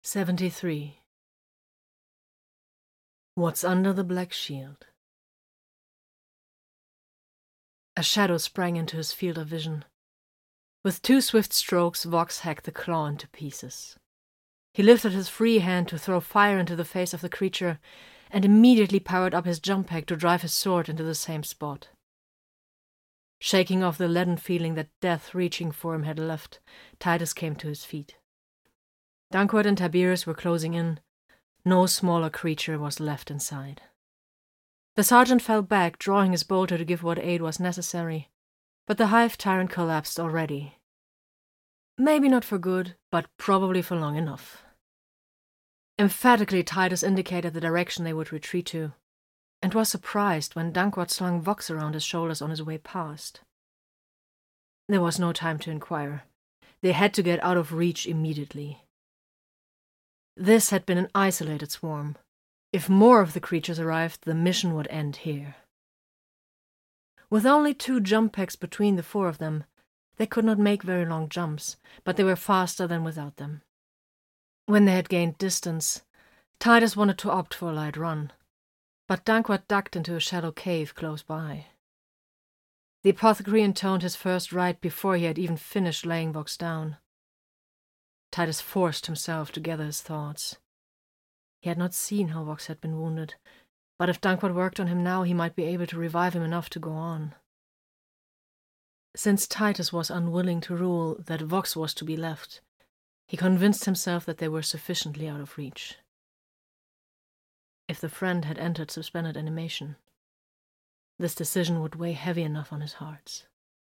73. What's under the black shield? A shadow sprang into his field of vision. With 2 swift strokes, Vox hacked the claw into pieces. He lifted his free hand to throw fire into the face of the creature, and immediately powered up his jump pack to drive his sword into the same spot. Shaking off the leaden feeling that death reaching for him had left, Titus came to his feet. Dankwart and Tiberius were closing in. No smaller creature was left inside. The sergeant fell back, drawing his bolter to give what aid was necessary, but the hive tyrant collapsed already. Maybe not for good, but probably for long enough. Emphatically, Titus indicated the direction they would retreat to, and was surprised when Dankwart slung Vox around his shoulders on his way past. There was no time to inquire. They had to get out of reach immediately. This had been an isolated swarm. If more of the creatures arrived, the mission would end here. With only 2 jump packs between the 4 of them, they could not make very long jumps, but they were faster than without them. When they had gained distance, Titus wanted to opt for a light run, but Dankwart ducked into a shallow cave close by. The apothecary intoned his first rite before he had even finished laying Vox down. Titus forced himself to gather his thoughts. He had not seen how Vox had been wounded, but if Dankwart worked on him now, he might be able to revive him enough to go on. Since Titus was unwilling to rule that Vox was to be left, he convinced himself that they were sufficiently out of reach. If the friend had entered suspended animation, this decision would weigh heavy enough on his heart.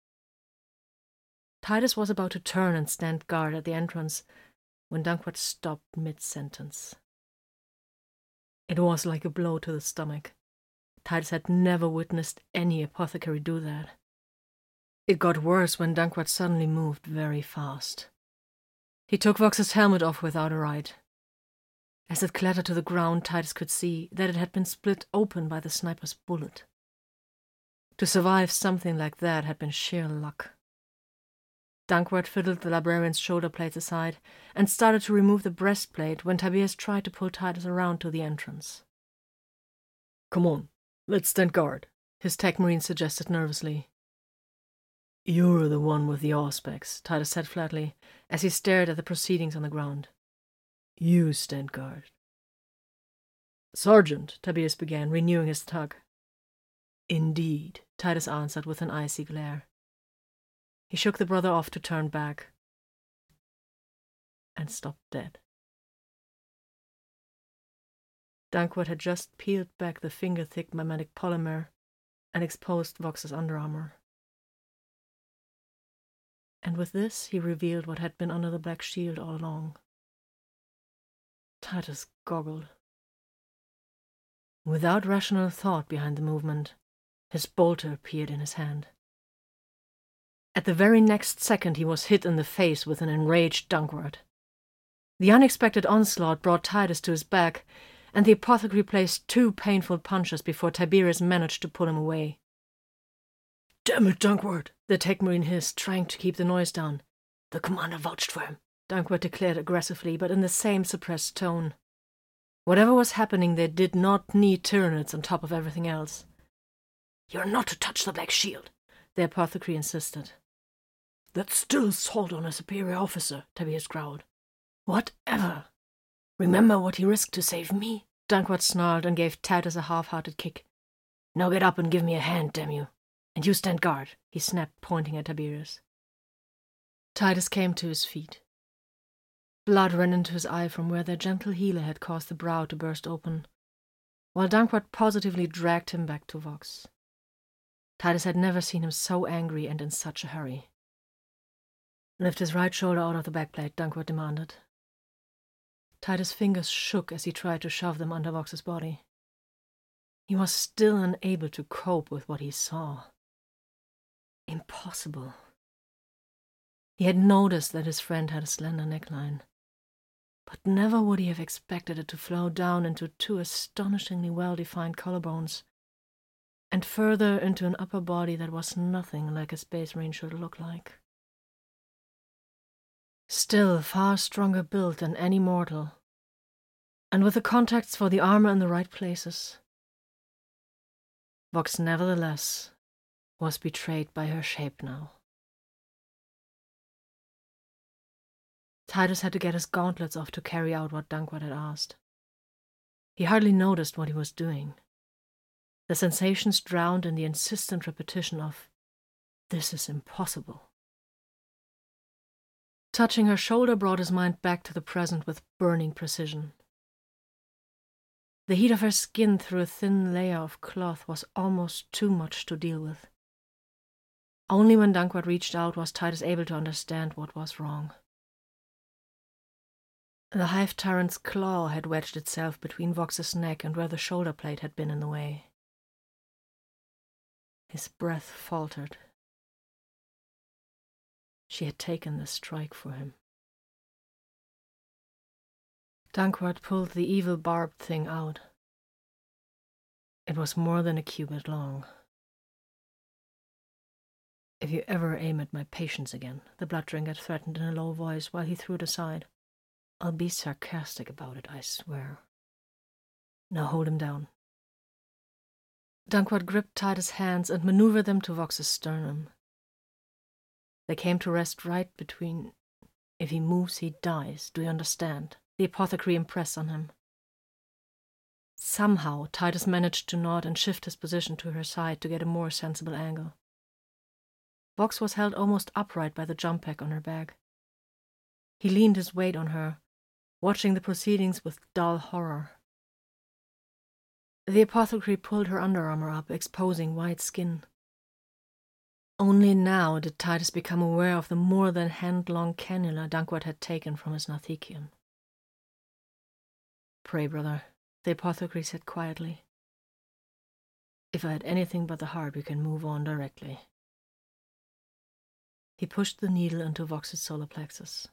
Titus was about to turn and stand guard at the entrance when Dankwart stopped mid-sentence. It was like a blow to the stomach. Titus had never witnessed any apothecary do that. It got worse when Dankwart suddenly moved very fast. He took Vox's helmet off without a rite. As it clattered to the ground, Titus could see that it had been split open by the sniper's bullet. To survive something like that had been sheer luck. Dankwart fiddled the librarian's shoulder plates aside and started to remove the breastplate when Tiberius tried to pull Titus around to the entrance. "Come on, let's stand guard," his tech marine suggested nervously. "You're the one with the auspex," Titus said flatly, as he stared at the proceedings on the ground. "You stand guard." "Sergeant," Tiberius began, renewing his tug. "Indeed," Titus answered with an icy glare. He shook the brother off to turn back and stopped dead. Dankwart had just peeled back the finger-thick mimetic polymer and exposed Vox's underarmor. And with this, he revealed what had been under the black shield all along. Titus goggled. Without rational thought behind the movement, his bolter appeared in his hand. At the very next second, he was hit in the face with an enraged Dankwart. The unexpected onslaught brought Titus to his back, and the apothecary placed 2 painful punches before Tiberius managed to pull him away. "Damn it, Dankwart," the tech marine hissed, trying to keep the noise down. "The commander vouched for him," Dankwart declared aggressively, but in the same suppressed tone. Whatever was happening, they did not need Tyranids on top of everything else. "You're not to touch the black shield," the apothecary insisted. "That's still assault on a superior officer," Tiberius growled. "Whatever. Remember what he risked to save me?" Dankwart snarled and gave Titus a half-hearted kick. "Now get up and give me a hand, damn you. And you stand guard," he snapped, pointing at Tiberius. Titus came to his feet. Blood ran into his eye from where their gentle healer had caused the brow to burst open, while Dankwart positively dragged him back to Vox. Titus had never seen him so angry and in such a hurry. "Lift his right shoulder out of the backplate," Dankwart demanded. Titus' fingers shook as he tried to shove them under Vox's body. He was still unable to cope with what he saw. Impossible. He had noticed that his friend had a slender neckline, but never would he have expected it to flow down into 2 astonishingly well-defined collarbones, and further into an upper body that was nothing like a space marine should look like. Still far stronger built than any mortal, and with the contacts for the armor in the right places, Vox nevertheless was betrayed by her shape now. Titus had to get his gauntlets off to carry out what Dankwart had asked. He hardly noticed what he was doing. The sensations drowned in the insistent repetition of, "This is impossible." Touching her shoulder brought his mind back to the present with burning precision. The heat of her skin through a thin layer of cloth was almost too much to deal with. Only when Dankwart reached out was Titus able to understand what was wrong. The Hive Tyrant's claw had wedged itself between Vox's neck and where the shoulder blade had been in the way. His breath faltered. She had taken the strike for him. Dankwart pulled the evil barbed thing out. It was more than a cubit long. "If you ever aim at my patience again," the blood drinker threatened in a low voice while he threw it aside, "I'll be sarcastic about it, I swear. Now hold him down." Dankwart gripped Titus' hands and maneuvered them to Vox's sternum. They came to rest right between. "If he moves, he dies. Do you understand?" the apothecary impressed on him. Somehow, Titus managed to nod and shift his position to her side to get a more sensible angle. Vox was held almost upright by the jump pack on her back. He leaned his weight on her, watching the proceedings with dull horror. The apothecary pulled her underarmor up, exposing white skin. Only now did Titus become aware of the more than hand-long cannula Dankwart had taken from his Narthecium. "Pray, brother," the apothecary said quietly. "If I had anything but the heart, we can move on directly." He pushed the needle into Vox's solar plexus.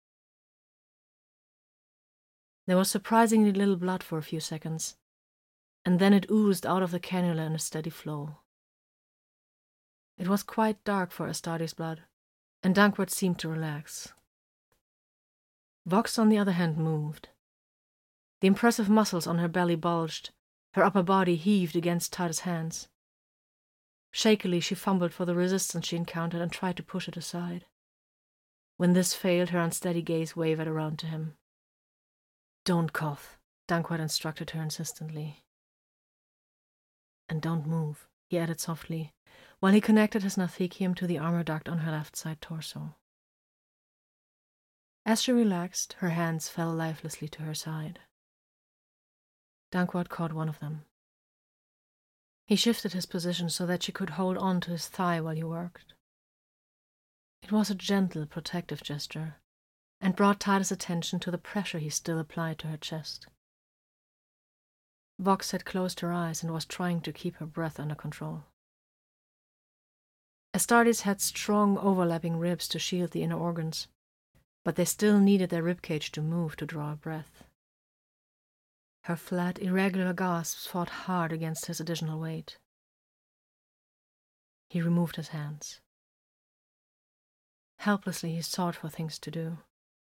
There was surprisingly little blood for a few seconds, and then it oozed out of the cannula in a steady flow. It was quite dark for Astartes' blood, and Dankwart seemed to relax. Vox, on the other hand, moved. The impressive muscles on her belly bulged, her upper body heaved against Titus' hands. Shakily, she fumbled for the resistance she encountered and tried to push it aside. When this failed, her unsteady gaze wavered around to him. "Don't cough," Dankwart instructed her insistently. "And don't move," he added softly, while he connected his Narthecium to the armor duct on her left side torso. As she relaxed, her hands fell lifelessly to her side. Dankwart caught one of them. He shifted his position so that she could hold on to his thigh while he worked. It was a gentle, protective gesture, and brought Titus' attention to the pressure he still applied to her chest. Vox had closed her eyes and was trying to keep her breath under control. Astartes had strong overlapping ribs to shield the inner organs, but they still needed their ribcage to move to draw a breath. Her flat, irregular gasps fought hard against his additional weight. He removed his hands. Helplessly, he sought for things to do.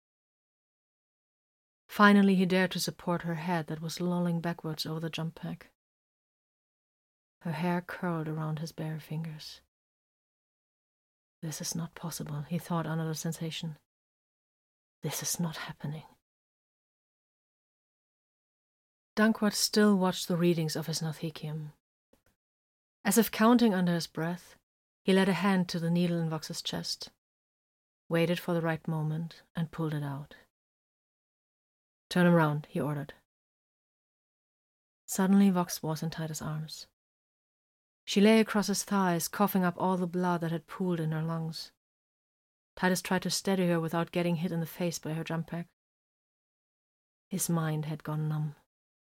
Finally, he dared to support her head that was lolling backwards over the jump pack. Her hair curled around his bare fingers. "This is not possible," he thought under the sensation. "This is not happening." Dankwart still watched the readings of his Narthecium. As if counting under his breath, he led a hand to the needle in Vox's chest, waited for the right moment, and pulled it out. "Turn him round," he ordered. Suddenly Vox was in Titus' arms. She lay across his thighs, coughing up all the blood that had pooled in her lungs. Titus tried to steady her without getting hit in the face by her jump pack. His mind had gone numb.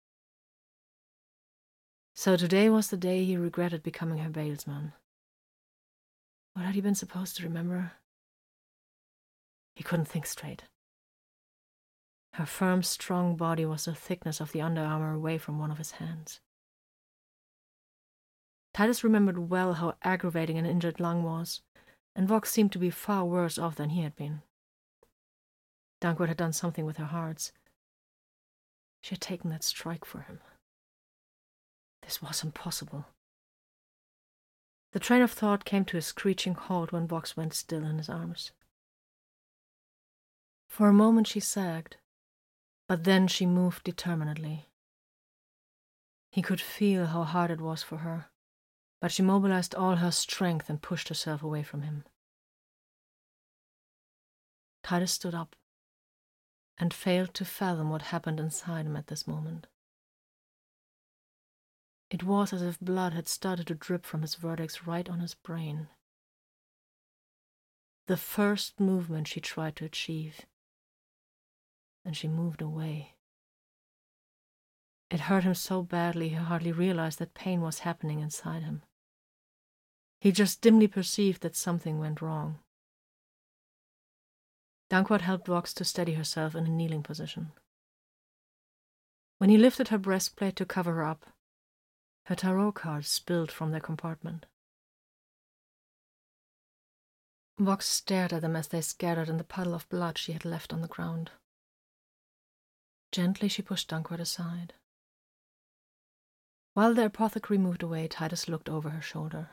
So today was the day he regretted becoming her balesman. What had he been supposed to remember? He couldn't think straight. Her firm, strong body was the thickness of the underarmor away from one of his hands. Titus remembered well how aggravating an injured lung was, and Vox seemed to be far worse off than he had been. Dankwart had done something with her hearts. She had taken that strike for him. This was impossible. The train of thought came to a screeching halt when Vox went still in his arms. For a moment she sagged, but then she moved determinedly. He could feel how hard it was for her, but she mobilized all her strength and pushed herself away from him. Titus stood up and failed to fathom what happened inside him at this moment. It was as if blood had started to drip from his vertex right on his brain. The first movement she tried to achieve, and she moved away. It hurt him so badly he hardly realized that pain was happening inside him. He just dimly perceived that something went wrong. Dankwart helped Vox to steady herself in a kneeling position. When he lifted her breastplate to cover her up, her tarot cards spilled from their compartment. Vox stared at them as they scattered in the puddle of blood she had left on the ground. Gently she pushed Dankwart aside. While the apothecary moved away, Titus looked over her shoulder.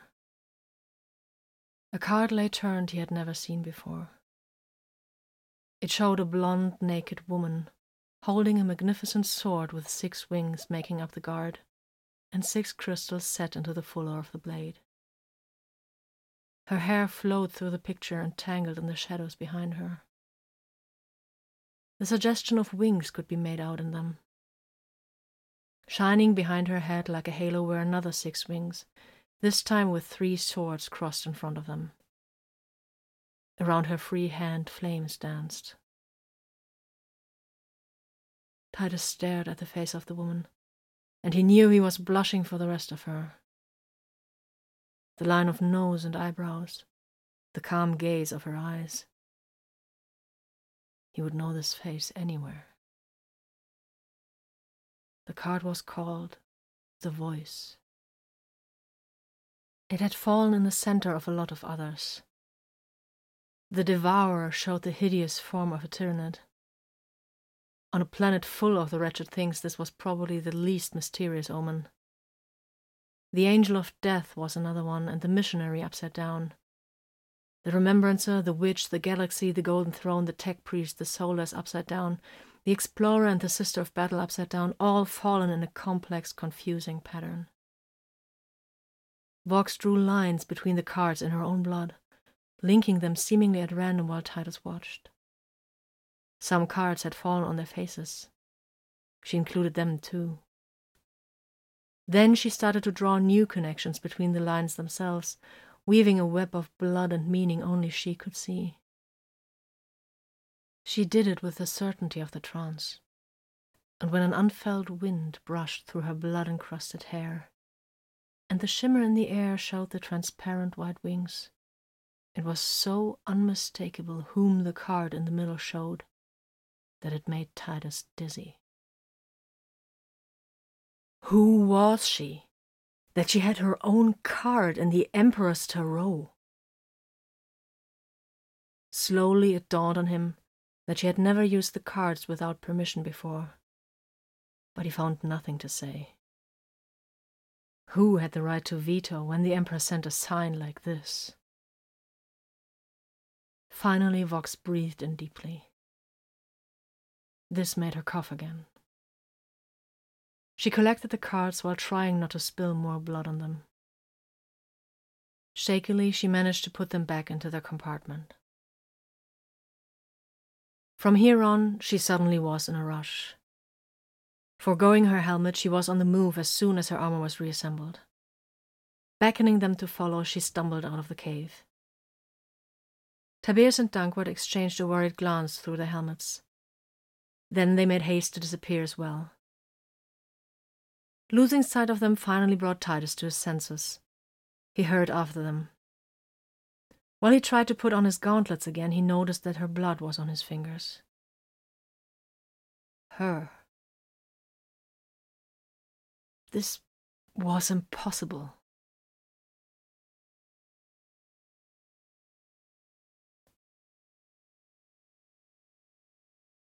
A card lay turned he had never seen before. It showed a blonde, naked woman holding a magnificent sword with 6 wings making up the guard, and 6 crystals set into the fuller of the blade. Her hair flowed through the picture and tangled in the shadows behind her. The suggestion of wings could be made out in them. Shining behind her head like a halo were another 6 wings, this time with 3 swords crossed in front of them. Around her free hand flames danced. Titus stared at the face of the woman, and he knew he was blushing for the rest of her. The line of nose and eyebrows, the calm gaze of her eyes. He would know this face anywhere. The card was called The Voice. It had fallen in the center of a lot of others. The Devourer showed the hideous form of a Tyranid. On a planet full of the wretched things, this was probably the least mysterious omen. The Angel of Death was another one, and the Missionary upside down. The Remembrancer, the Witch, the Galaxy, the Golden Throne, the Tech Priest, the Soulless upside down, the Explorer and the Sister of Battle upside down, all fallen in a complex, confusing pattern. Vox drew lines between the cards in her own blood, linking them seemingly at random while Titus watched. Some cards had fallen on their faces. She included them too. Then she started to draw new connections between the lines themselves, weaving a web of blood and meaning only she could see. She did it with the certainty of the trance, and when an unfelt wind brushed through her blood-encrusted hair, and the shimmer in the air showed the transparent white wings, it was so unmistakable whom the card in the middle showed that it made Titus dizzy. Who was she, that she had her own card in the Emperor's Tarot? Slowly it dawned on him that she had never used the cards without permission before, but he found nothing to say. Who had the right to veto when the Emperor sent a sign like this? Finally, Vox breathed in deeply. This made her cough again. She collected the cards while trying not to spill more blood on them. Shakily, she managed to put them back into their compartment. From here on, she suddenly was in a rush. Forgoing her helmet, she was on the move as soon as her armor was reassembled. Beckoning them to follow, she stumbled out of the cave. Tiberius and Dankwart exchanged a worried glance through their helmets. Then they made haste to disappear as well. Losing sight of them finally brought Titus to his senses. He hurried after them. While he tried to put on his gauntlets again, he noticed that her blood was on his fingers. Her. This was impossible.